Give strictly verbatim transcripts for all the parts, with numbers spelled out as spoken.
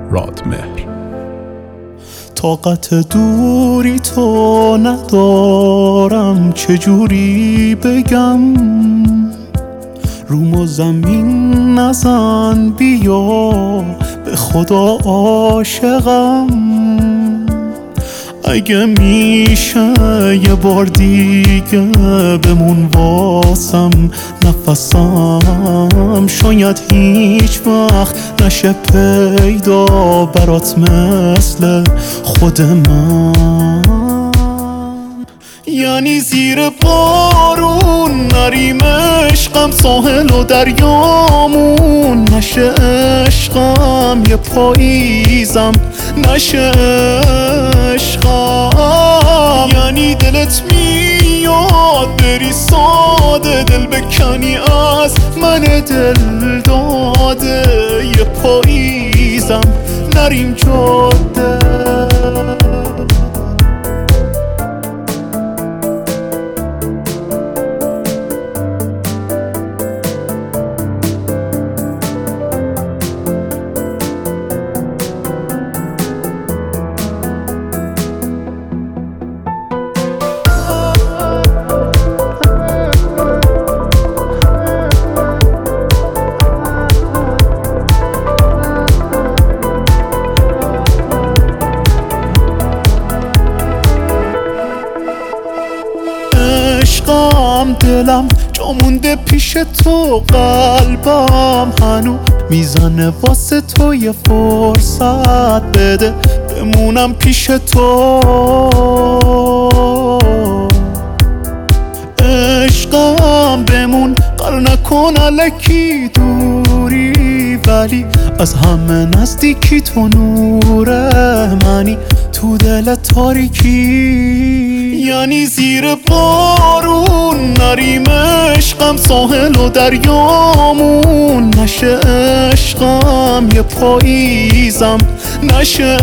رادمهر. طاقت دوری تو ندارم، چجوری بگم؟ روم و زمین نزن، بیا به خدا عاشقم. اگه میشه یه بار دیگه بمون واسم نفسم، شاید هیچ وقت نشه پیدا برات مثل خود من. یعنی زیر بارون نریم عشقم، ساحل و دریامون نشه عشقم، یه پاییزم نشه عشقم. یعنی دلت میاد بری ساده، دل بکنی از من دل داده، یه پاییزم نریم جاده. عشقم دلم جا مونده پیش تو، قلبم هنو میزنه واسه تو، یه فرصت بده بمونم پیش تو. عشقم بمون، قرار نکن الکی دوری، ولی از همه نزدیکی تو نور منی تو دل تاریکی. یعنی زیر بارون نریم عشقم، ساحل و دریامون نشه عشقم، یه پاییزم نشه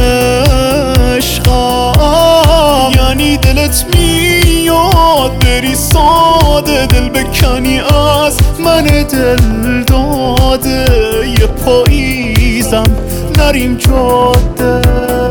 عشقم. یعنی دلت میاد بری ساده، دل بکنی از من دل داده، یه پاییزم نریم جاده.